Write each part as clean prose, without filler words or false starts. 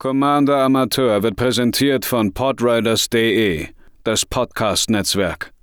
Commander Amateur wird präsentiert von podriders.de, das Podcast-Netzwerk.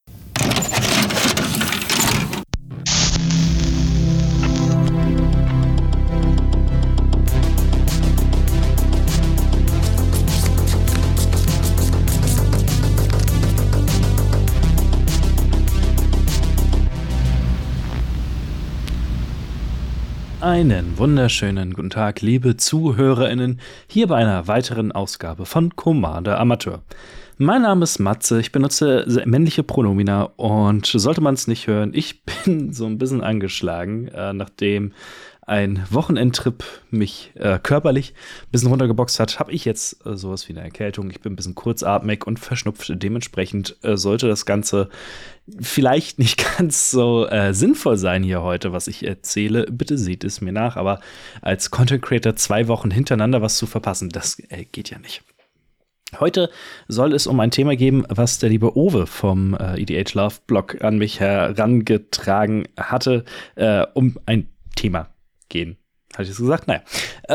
Einen wunderschönen guten Tag, liebe ZuhörerInnen, hier bei einer weiteren Ausgabe von Commander Amateur. Mein Name ist Matze, ich benutze männliche Pronomina und sollte man es nicht hören, ich bin so ein bisschen angeschlagen, nachdem ein Wochenendtrip mich körperlich ein bisschen runtergeboxt hat, habe ich jetzt sowas wie eine Erkältung. Ich bin ein bisschen kurzatmig und verschnupft. Dementsprechend sollte das Ganze vielleicht nicht ganz so sinnvoll sein hier heute, was ich erzähle. Bitte seht es mir nach. Aber als Content Creator 2 Wochen hintereinander was zu verpassen, das geht ja nicht. Heute soll es um ein Thema gehen, was der liebe Owe vom EDH Love Blog an mich herangetragen hatte, um ein Thema gehen. Hatte ich es gesagt? Naja.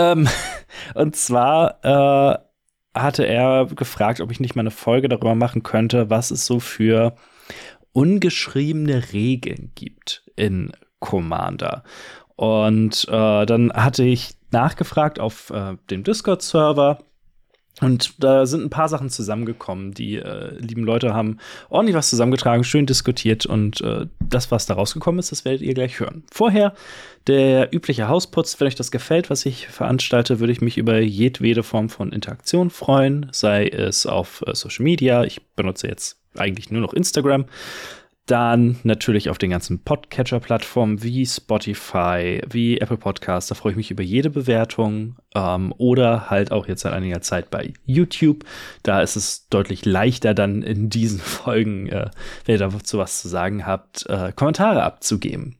Und zwar hatte er gefragt, ob ich nicht mal eine Folge darüber machen könnte, was es so für ungeschriebene Regeln gibt in Commander. Und dann hatte ich nachgefragt auf dem Discord-Server. Und da sind ein paar Sachen zusammengekommen. Die lieben Leute haben ordentlich was zusammengetragen, schön diskutiert. Und das, was da rausgekommen ist, das werdet ihr gleich hören. Vorher der übliche Hausputz. Wenn euch das gefällt, was ich veranstalte, würde ich mich über jedwede Form von Interaktion freuen. Sei es auf Social Media. Ich benutze jetzt eigentlich nur noch Instagram. Dann natürlich auf den ganzen Podcatcher-Plattformen wie Spotify, wie Apple Podcasts. Da freue ich mich über jede Bewertung. Oder halt auch jetzt seit einiger Zeit bei YouTube. Da ist es deutlich leichter, dann in diesen Folgen, wenn ihr dazu was zu sagen habt, Kommentare abzugeben.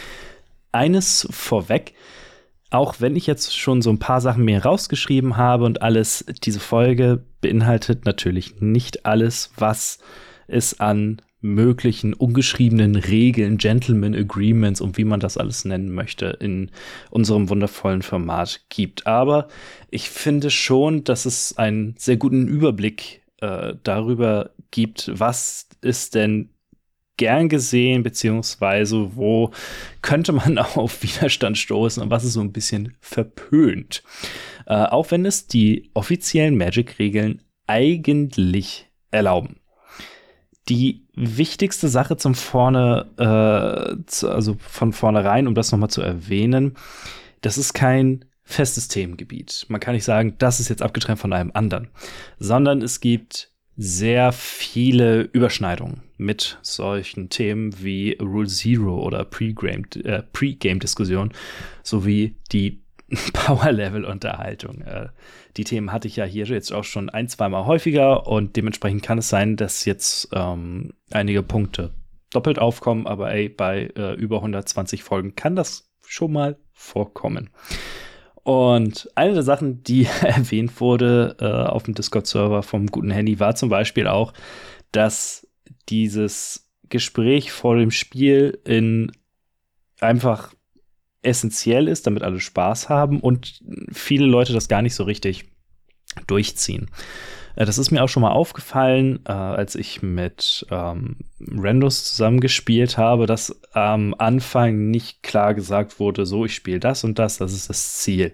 Eines vorweg, auch wenn ich jetzt schon so ein paar Sachen mir rausgeschrieben habe und alles, diese Folge beinhaltet natürlich nicht alles, was es an möglichen ungeschriebenen Regeln, Gentleman Agreements und wie man das alles nennen möchte, in unserem wundervollen Format gibt. Aber ich finde schon, dass es einen sehr guten Überblick darüber gibt, was ist denn gern gesehen, beziehungsweise wo könnte man auf Widerstand stoßen und was ist so ein bisschen verpönt. Auch wenn es die offiziellen Magic-Regeln eigentlich erlauben. Die wichtigste Sache von vornherein, um das nochmal zu erwähnen, das ist kein festes Themengebiet. Man kann nicht sagen, das ist jetzt abgetrennt von einem anderen, sondern es gibt sehr viele Überschneidungen mit solchen Themen wie Rule Zero oder Pre-Game-Diskussion sowie die Power-Level-Unterhaltung. Die Themen hatte ich ja hier jetzt auch schon 1-2 Mal häufiger und dementsprechend kann es sein, dass jetzt einige Punkte doppelt aufkommen, aber bei über 120 Folgen kann das schon mal vorkommen. Und eine der Sachen, die erwähnt wurde auf dem Discord-Server vom guten Handy, war zum Beispiel auch, dass dieses Gespräch vor dem Spiel einfach essentiell ist, damit alle Spaß haben und viele Leute das gar nicht so richtig durchziehen. Das ist mir auch schon mal aufgefallen, als ich mit Randos zusammengespielt habe, dass am Anfang nicht klar gesagt wurde, so, ich spiele das und das ist das Ziel.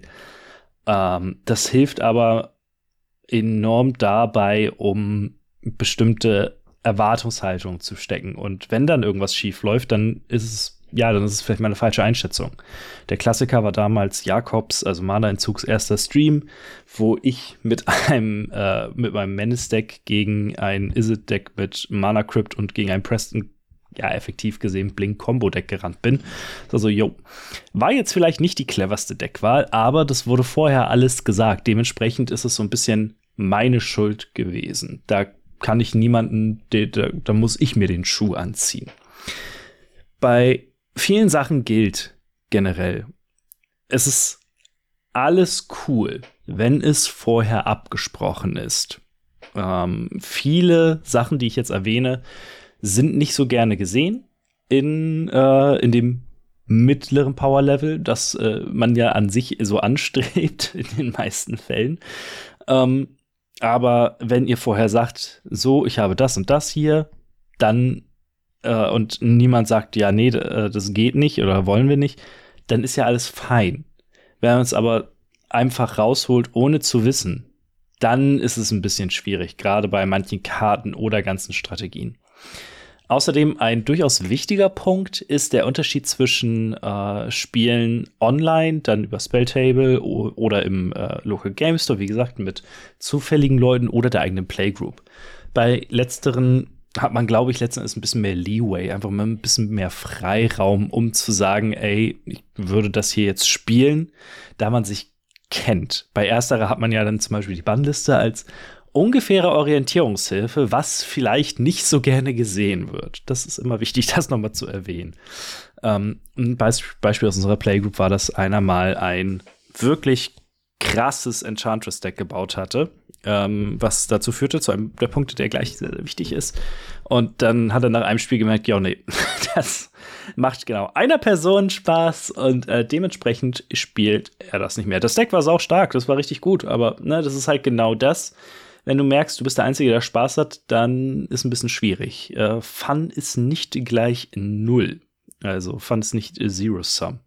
Das hilft aber enorm dabei, um bestimmte Erwartungshaltungen zu stecken. Und wenn dann irgendwas schief läuft, dann ist es vielleicht mal eine falsche Einschätzung. Der Klassiker war damals Jakobs, also Mana-Entzugs erster Stream, wo ich mit meinem Menace-Deck gegen ein Izzet-Deck mit Mana-Crypt und gegen ein Preston, effektiv gesehen, Blink-Combo-Deck gerannt bin. Also, war jetzt vielleicht nicht die cleverste Deckwahl, aber das wurde vorher alles gesagt. Dementsprechend ist es so ein bisschen meine Schuld gewesen. Da kann ich niemanden, da muss ich mir den Schuh anziehen. Bei vielen Sachen gilt generell, es ist alles cool, wenn es vorher abgesprochen ist. Viele Sachen, die ich jetzt erwähne, sind nicht so gerne gesehen in dem mittleren Power-Level, das man ja an sich so anstrebt in den meisten Fällen. Aber wenn ihr vorher sagt, so, ich habe das und das hier, dann und niemand sagt, ja, nee, das geht nicht oder wollen wir nicht, dann ist ja alles fein. Wenn man es aber einfach rausholt, ohne zu wissen, dann ist es ein bisschen schwierig, gerade bei manchen Karten oder ganzen Strategien. Außerdem ein durchaus wichtiger Punkt ist der Unterschied zwischen Spielen online, dann über Spelltable oder im Local Game Store, wie gesagt, mit zufälligen Leuten oder der eigenen Playgroup. Bei letzteren hat man, glaube ich, letztendlich ein bisschen mehr Leeway, einfach mal ein bisschen mehr Freiraum, um zu sagen, ey, ich würde das hier jetzt spielen, da man sich kennt. Bei ersterer hat man ja dann zum Beispiel die Bannliste als ungefähre Orientierungshilfe, was vielleicht nicht so gerne gesehen wird. Das ist immer wichtig, das nochmal zu erwähnen. Ein Beispiel aus unserer Playgroup war, dass einer mal ein wirklich krasses Enchantress-Deck gebaut hatte, was dazu führte, zu einem der Punkte, der gleich sehr, sehr wichtig ist. Und dann hat er nach einem Spiel gemerkt, ja, nee, das macht genau einer Person Spaß und dementsprechend spielt er das nicht mehr. Das Deck war sau stark, das war richtig gut, aber ne, das ist halt genau das. Wenn du merkst, du bist der Einzige, der Spaß hat, dann ist ein bisschen schwierig. Fun ist nicht gleich 0. Also Fun ist nicht Zero-Sum.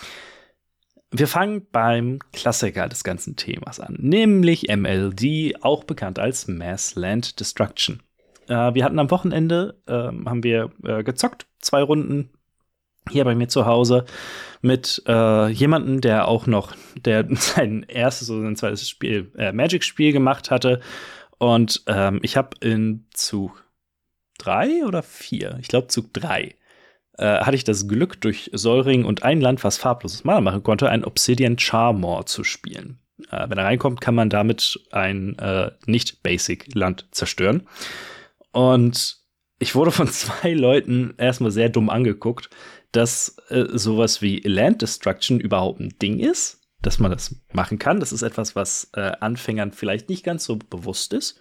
Wir fangen beim Klassiker des ganzen Themas an, nämlich MLD, auch bekannt als Mass Land Destruction. Wir hatten am Wochenende, haben wir gezockt, 2 Runden hier bei mir zu Hause mit jemandem, der auch noch, der sein erstes oder sein zweites Spiel, Magic-Spiel gemacht hatte. Und ich habe in Zug 3 oder 4, ich glaube Zug 3, hatte ich das Glück, durch Solring und ein Land, was farbloses Mana machen konnte, ein Obsidian Charmor zu spielen. Wenn er reinkommt, kann man damit ein Nicht-Basic-Land zerstören. Und ich wurde von 2 Leuten erstmal sehr dumm angeguckt, dass sowas wie Land Destruction überhaupt ein Ding ist, dass man das machen kann. Das ist etwas, was Anfängern vielleicht nicht ganz so bewusst ist.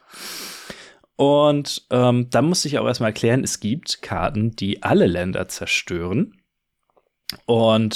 Und da musste ich auch erstmal erklären, es gibt Karten, die alle Länder zerstören. Und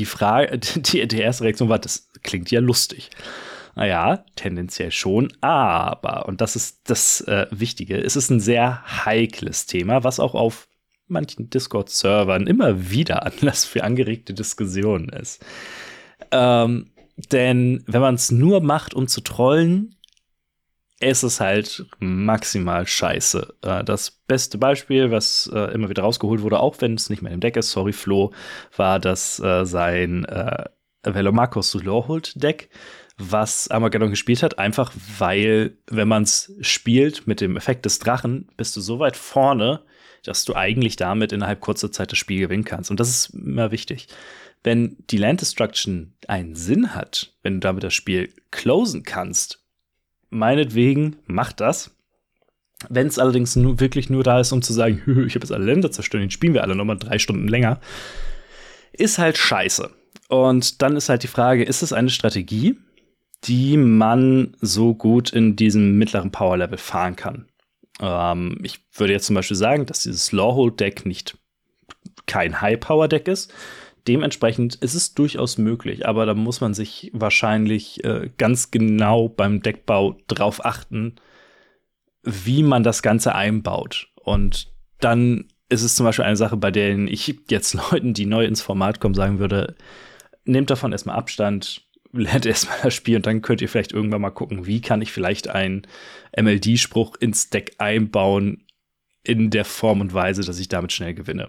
die erste Reaktion war, das klingt ja lustig. Naja, tendenziell schon, aber, und das ist das Wichtige, es ist ein sehr heikles Thema, was auch auf manchen Discord-Servern immer wieder Anlass für angeregte Diskussionen ist. Denn wenn man es nur macht, um zu trollen, ist es halt maximal scheiße. Das beste Beispiel, was immer wieder rausgeholt wurde, auch wenn es nicht mehr im Deck ist, sorry Flo, war das sein Velomachos Lawhold-Deck, was Armageddon gespielt hat, einfach weil, wenn man es spielt mit dem Effekt des Drachen, bist du so weit vorne, dass du eigentlich damit innerhalb kurzer Zeit das Spiel gewinnen kannst. Und das ist immer wichtig. Wenn die Land Destruction einen Sinn hat, wenn du damit das Spiel closen kannst, meinetwegen, mach das. Wenn es allerdings wirklich nur da ist, um zu sagen, ich habe jetzt alle Länder zerstört, den spielen wir alle nochmal 3 Stunden länger, ist halt scheiße. Und dann ist halt die Frage, ist es eine Strategie, die man so gut in diesem mittleren Power-Level fahren kann? Ich würde jetzt zum Beispiel sagen, dass dieses Lawhold-Deck kein High-Power-Deck ist. Dementsprechend ist es durchaus möglich, aber da muss man sich wahrscheinlich ganz genau beim Deckbau drauf achten, wie man das Ganze einbaut. Und dann ist es zum Beispiel eine Sache, bei der ich jetzt Leuten, die neu ins Format kommen, sagen würde, nehmt davon erstmal Abstand, lernt erstmal das Spiel und dann könnt ihr vielleicht irgendwann mal gucken, wie kann ich vielleicht einen MLD-Spruch ins Deck einbauen in der Form und Weise, dass ich damit schnell gewinne.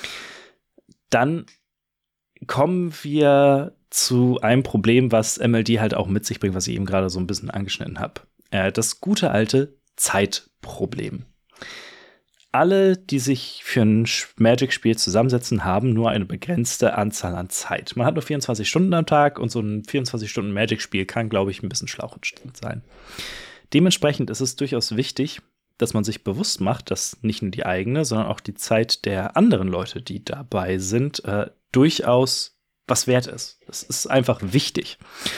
Dann kommen wir zu einem Problem, was MLD halt auch mit sich bringt, was ich eben gerade so ein bisschen angeschnitten habe. Das gute alte Zeitproblem. Alle, die sich für ein Magic-Spiel zusammensetzen, haben nur eine begrenzte Anzahl an Zeit. Man hat nur 24 Stunden am Tag und so ein 24-Stunden-Magic-Spiel kann, glaube ich, ein bisschen schlauchend sein. Dementsprechend ist es durchaus wichtig, dass man sich bewusst macht, dass nicht nur die eigene, sondern auch die Zeit der anderen Leute, die dabei sind, durchaus was wert ist. Das ist einfach wichtig.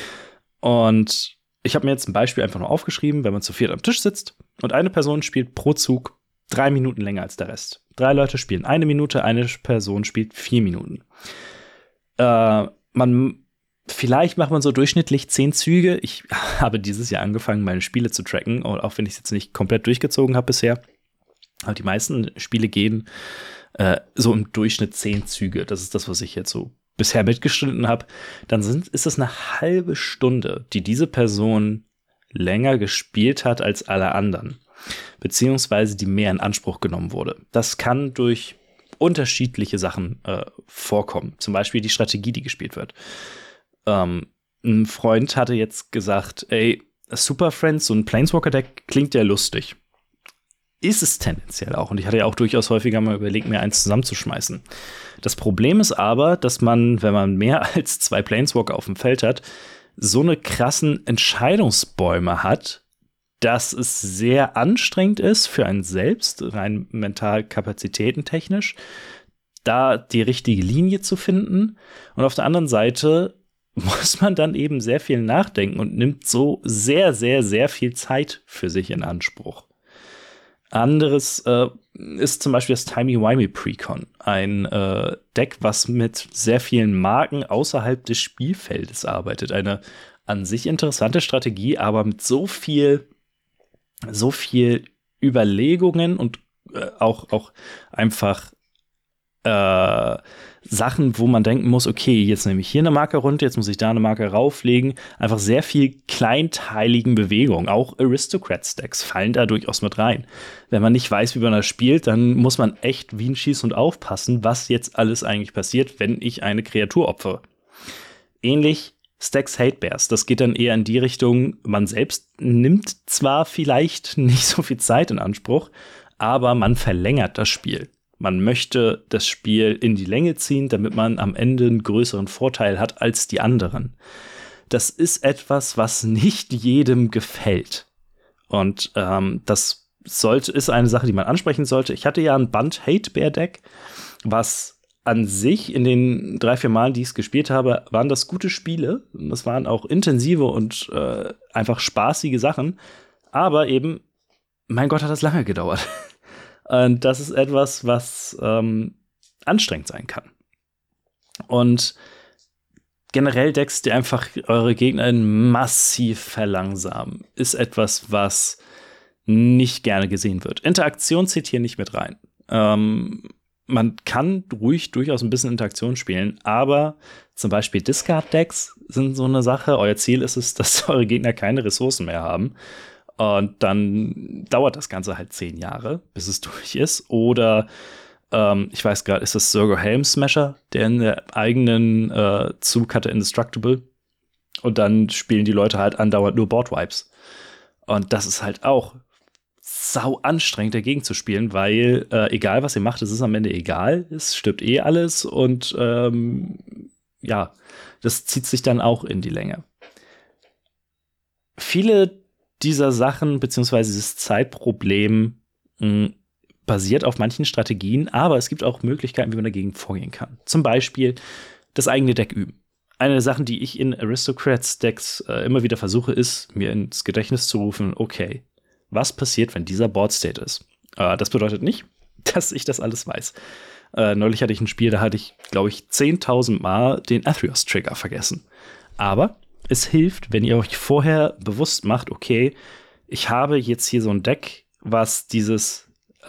Und ich habe mir jetzt ein Beispiel einfach nur aufgeschrieben, wenn man zu 4 am Tisch sitzt und eine Person spielt pro Zug 3 Minuten länger als der Rest. 3 Leute spielen 1 Minute, eine Person spielt 4 Minuten. Vielleicht macht man so durchschnittlich 10 Züge. Ich habe dieses Jahr angefangen, meine Spiele zu tracken, auch wenn ich es jetzt nicht komplett durchgezogen habe bisher. Aber die meisten Spiele gehen so im Durchschnitt 10 Züge. Das ist das, was ich jetzt so bisher mitgeschnitten habe. Dann ist es eine halbe Stunde, die diese Person länger gespielt hat als alle anderen. Beziehungsweise die mehr in Anspruch genommen wurde. Das kann durch unterschiedliche Sachen vorkommen. Zum Beispiel die Strategie, die gespielt wird. Ein Freund hatte jetzt gesagt, ey, Super Friends, so ein Planeswalker-Deck klingt ja lustig. Ist es tendenziell auch. Und ich hatte ja auch durchaus häufiger mal überlegt, mir eins zusammenzuschmeißen. Das Problem ist aber, dass man, wenn man mehr als 2 Planeswalker auf dem Feld hat, so eine krassen Entscheidungsbäume hat, dass es sehr anstrengend ist für einen selbst, rein mental kapazitätentechnisch, da die richtige Linie zu finden. Und auf der anderen Seite muss man dann eben sehr viel nachdenken und nimmt so sehr, sehr, sehr viel Zeit für sich in Anspruch. Anderes ist zum Beispiel das Timey-Wimey Precon. Ein Deck, was mit sehr vielen Marken außerhalb des Spielfeldes arbeitet. Eine an sich interessante Strategie, aber mit so viel Überlegungen und auch einfach Sachen, wo man denken muss, okay, jetzt nehme ich hier eine Marke runter, jetzt muss ich da eine Marke rauflegen. Einfach sehr viel kleinteiligen Bewegungen. Auch Aristocrat-Stacks fallen da durchaus mit rein. Wenn man nicht weiß, wie man das spielt, dann muss man echt wie ein Schießhund aufpassen, was jetzt alles eigentlich passiert, wenn ich eine Kreatur opfere. Ähnlich Stacks Hate Bears. Das geht dann eher in die Richtung, man selbst nimmt zwar vielleicht nicht so viel Zeit in Anspruch, aber man verlängert das Spiel. Man möchte das Spiel in die Länge ziehen, damit man am Ende einen größeren Vorteil hat als die anderen. Das ist etwas, was nicht jedem gefällt. Und das ist eine Sache, die man ansprechen sollte. Ich hatte ja ein Band Hate Bear Deck, was an sich in den 3-4 Malen, die ich es gespielt habe, waren das gute Spiele. Das waren auch intensive und einfach spaßige Sachen. Aber eben, mein Gott, hat das lange gedauert. Und das ist etwas, was anstrengend sein kann. Und generell Decks, die einfach eure Gegner massiv verlangsamen, ist etwas, was nicht gerne gesehen wird. Interaktion zählt hier nicht mit rein. Man kann durchaus ein bisschen Interaktion spielen, aber zum Beispiel Discard-Decks sind so eine Sache. Euer Ziel ist es, dass eure Gegner keine Ressourcen mehr haben. Und dann dauert das Ganze halt 10 Jahre, bis es durch ist. Oder, ich weiß gerade, ist das Zergo Helm Smasher, der in der eigenen Zug hatte Indestructible. Und dann spielen die Leute halt andauernd nur Board-Wipes. Und das ist halt auch sau anstrengend, dagegen zu spielen, weil egal, was ihr macht, es ist am Ende egal. Es stirbt eh alles. Und ja, das zieht sich dann auch in die Länge. Viele dieser Sachen, beziehungsweise dieses Zeitproblem basiert auf manchen Strategien, aber es gibt auch Möglichkeiten, wie man dagegen vorgehen kann. Zum Beispiel das eigene Deck üben. Eine der Sachen, die ich in Aristocrats-Decks immer wieder versuche, ist, mir ins Gedächtnis zu rufen, okay, was passiert, wenn dieser Board-State ist? Das bedeutet nicht, dass ich das alles weiß. Neulich hatte ich ein Spiel, da hatte ich, glaube ich, 10.000 Mal den Athreos-Trigger vergessen. Aber es hilft, wenn ihr euch vorher bewusst macht, okay, ich habe jetzt hier so ein Deck, was dieses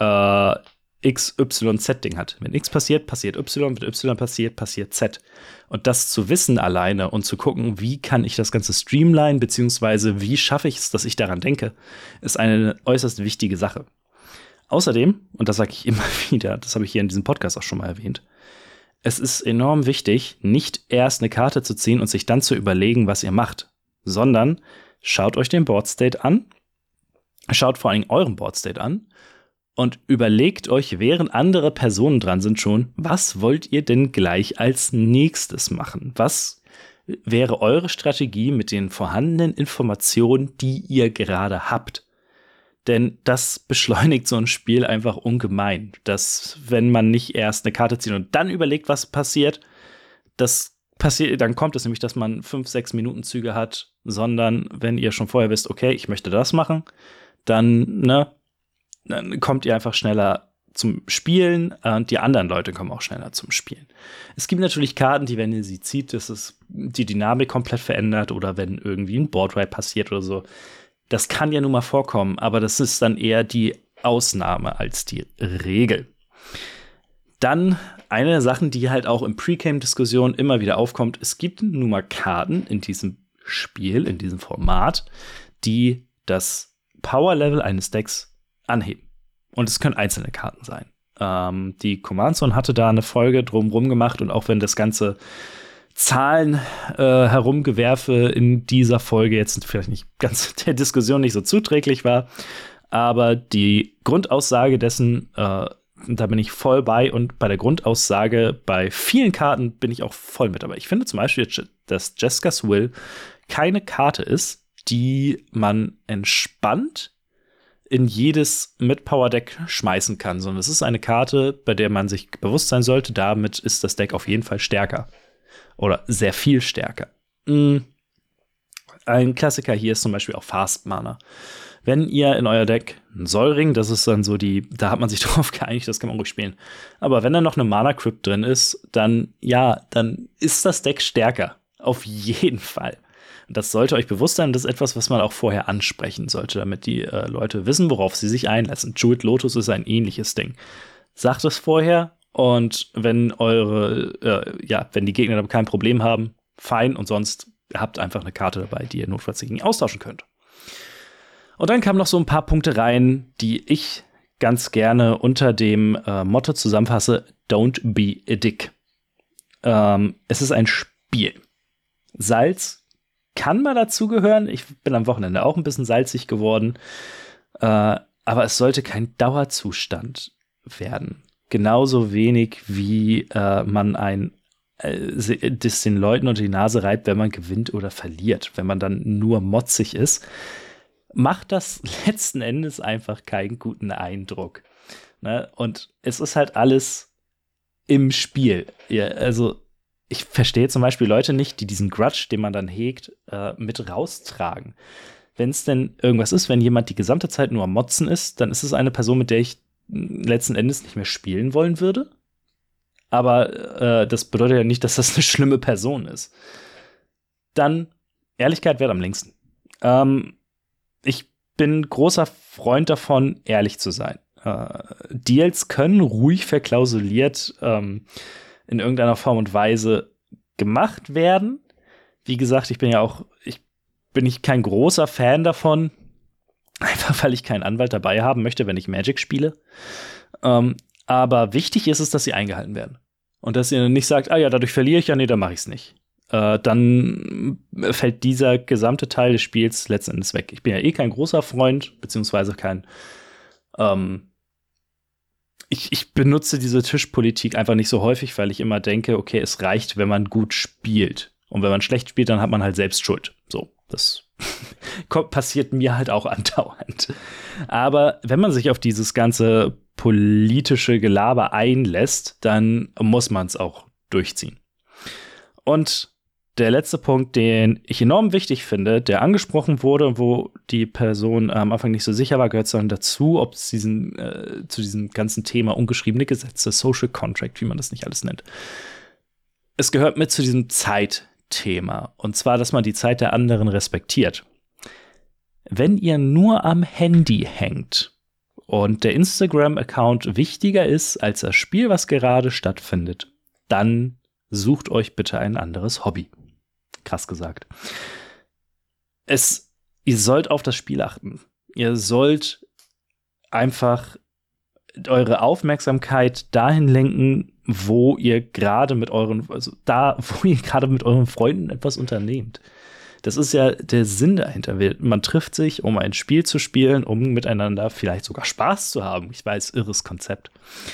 XYZ-Ding hat. Wenn X passiert, passiert Y, wenn Y passiert, passiert Z. Und das zu wissen alleine und zu gucken, wie kann ich das Ganze streamline, beziehungsweise wie schaffe ich es, dass ich daran denke, ist eine äußerst wichtige Sache. Außerdem, und das sage ich immer wieder, das habe ich hier in diesem Podcast auch schon mal erwähnt, es ist enorm wichtig, nicht erst eine Karte zu ziehen und sich dann zu überlegen, was ihr macht, sondern schaut euch den Boardstate an, schaut vor allem euren Boardstate an und überlegt euch, während andere Personen dran sind schon, was wollt ihr denn gleich als nächstes machen? Was wäre eure Strategie mit den vorhandenen Informationen, die ihr gerade habt? Denn das beschleunigt so ein Spiel einfach ungemein. Dass, wenn man nicht erst eine Karte zieht und dann überlegt, was passiert, dann kommt es nämlich, dass man 5-6 Minuten Züge hat, sondern wenn ihr schon vorher wisst, okay, ich möchte das machen, dann kommt ihr einfach schneller zum Spielen und die anderen Leute kommen auch schneller zum Spielen. Es gibt natürlich Karten, die, wenn ihr sie zieht, dass es die Dynamik komplett verändert oder wenn irgendwie ein Boardwipe passiert oder so. Das kann ja nun mal vorkommen, aber das ist dann eher die Ausnahme als die Regel. Dann eine der Sachen, die halt auch in Pre-Game-Diskussionen immer wieder aufkommt, es gibt nun mal Karten in diesem Spiel, in diesem Format, die das Power-Level eines Decks anheben. Und es können einzelne Karten sein. Die Command Zone hatte da eine Folge drumherum gemacht und auch wenn das ganze Zahlen herumgewerfe in dieser Folge jetzt vielleicht nicht ganz der Diskussion nicht so zuträglich war, aber die Grundaussage dessen, da bin ich voll bei und bei der Grundaussage bei vielen Karten bin ich auch voll mit dabei. Ich finde zum Beispiel, dass Jeska's Will keine Karte ist, die man entspannt in jedes Mid-Power-Deck schmeißen kann, sondern es ist eine Karte, bei der man sich bewusst sein sollte, damit ist das Deck auf jeden Fall stärker. Oder sehr viel stärker. Ein Klassiker hier ist zum Beispiel auch Fast Mana. Wenn ihr in euer Deck einen Sollring, das ist dann so da hat man sich drauf geeinigt, das kann man ruhig spielen. Aber wenn da noch eine Mana Crypt drin ist, dann ist das Deck stärker. Auf jeden Fall. Und das sollte euch bewusst sein, das ist etwas, was man auch vorher ansprechen sollte, damit die Leute wissen, worauf sie sich einlassen. Druid Lotus ist ein ähnliches Ding. Sagt es vorher und wenn wenn die Gegner damit kein Problem haben, fein und sonst habt einfach eine Karte dabei, die ihr notfalls gegen austauschen könnt. Und dann kamen noch so ein paar Punkte rein, die ich ganz gerne unter dem Motto zusammenfasse: Don't be a dick. Es ist ein Spiel. Salz kann mal dazugehören. Ich bin am Wochenende auch ein bisschen salzig geworden. Aber es sollte kein Dauerzustand werden. Genauso wenig wie man das den Leuten unter die Nase reibt, wenn man gewinnt oder verliert. Wenn man dann nur motzig ist, macht das letzten Endes einfach keinen guten Eindruck. Ne? Und es ist halt alles im Spiel. Ich verstehe zum Beispiel Leute nicht, die diesen Grudge, den man dann hegt, mit raustragen. Wenn es denn irgendwas ist, wenn jemand die gesamte Zeit nur am Motzen ist, dann ist es eine Person, mit der ich letzten Endes nicht mehr spielen wollen würde. Aber das bedeutet ja nicht, dass das eine schlimme Person ist. Dann, Ehrlichkeit währt am längsten. Ich bin großer Freund davon, ehrlich zu sein. Deals können ruhig verklausuliert in irgendeiner Form und Weise gemacht werden. Wie gesagt, ich bin kein großer Fan davon, einfach weil ich keinen Anwalt dabei haben möchte, wenn ich Magic spiele. Aber wichtig ist es, dass sie eingehalten werden. Und dass ihr nicht sagt, dadurch verliere ich, nee, dann mache ich es nicht. Dann fällt dieser gesamte Teil des Spiels letzten Endes weg. Ich bin ja kein großer Freund, beziehungsweise kein Ich benutze diese Tischpolitik einfach nicht so häufig, weil ich immer denke, okay, es reicht, wenn man gut spielt. Und wenn man schlecht spielt, dann hat man halt selbst Schuld. So, das passiert mir halt auch andauernd. Aber wenn man sich auf dieses ganze politische Gelaber einlässt, dann muss man es auch durchziehen. Und der letzte Punkt, den ich enorm wichtig finde, der angesprochen wurde, wo die Person am Anfang nicht so sicher war, gehört dann dazu, ob es zu diesem ganzen Thema ungeschriebene Gesetze, Social Contract, wie man das nicht alles nennt. Es gehört mit zu diesem Zeitthema. Und zwar, dass man die Zeit der anderen respektiert. Wenn ihr nur am Handy hängt und der Instagram-Account wichtiger ist als das Spiel, was gerade stattfindet, dann sucht euch bitte ein anderes Hobby. Krass gesagt. Ihr sollt auf das Spiel achten. Ihr sollt einfach eure Aufmerksamkeit dahin lenken, wo ihr gerade mit euren Freunden etwas unternehmt. Das ist ja der Sinn dahinter. Man trifft sich, um ein Spiel zu spielen, um miteinander vielleicht sogar Spaß zu haben. Ich weiß, irres Konzept.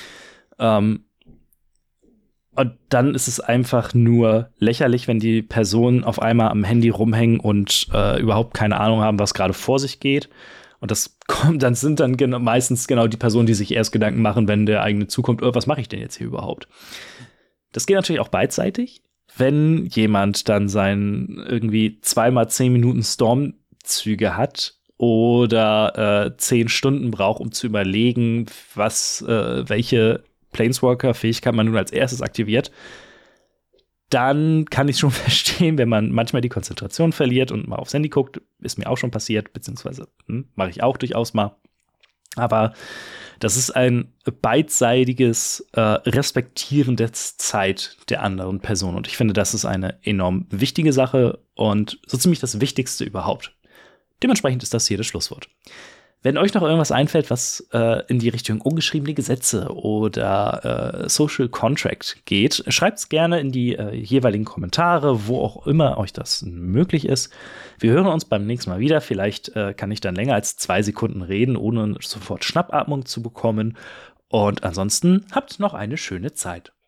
Und dann ist es einfach nur lächerlich, wenn die Personen auf einmal am Handy rumhängen und überhaupt keine Ahnung haben, was gerade vor sich geht. Und dann sind meistens genau die Personen, die sich erst Gedanken machen, wenn der eigene zukommt, was mache ich denn jetzt hier überhaupt? Das geht natürlich auch beidseitig. Wenn jemand dann seinen irgendwie 2x10 Minuten Stormzüge hat oder 10 Stunden braucht, um zu überlegen, welche Planeswalker-Fähigkeit man nun als erstes aktiviert, dann kann ich schon verstehen, wenn man manchmal die Konzentration verliert und mal aufs Handy guckt. Ist mir auch schon passiert, beziehungsweise mache ich auch durchaus mal. Aber das ist ein beidseitiges Respektieren der Zeit der anderen Person. Und ich finde, das ist eine enorm wichtige Sache und so ziemlich das Wichtigste überhaupt. Dementsprechend ist das hier das Schlusswort. Wenn euch noch irgendwas einfällt, was in die Richtung ungeschriebene Gesetze oder Social Contract geht, schreibt es gerne in die jeweiligen Kommentare, wo auch immer euch das möglich ist. Wir hören uns beim nächsten Mal wieder. Vielleicht kann ich dann länger als 2 Sekunden reden, ohne sofort Schnappatmung zu bekommen. Und ansonsten habt noch eine schöne Zeit.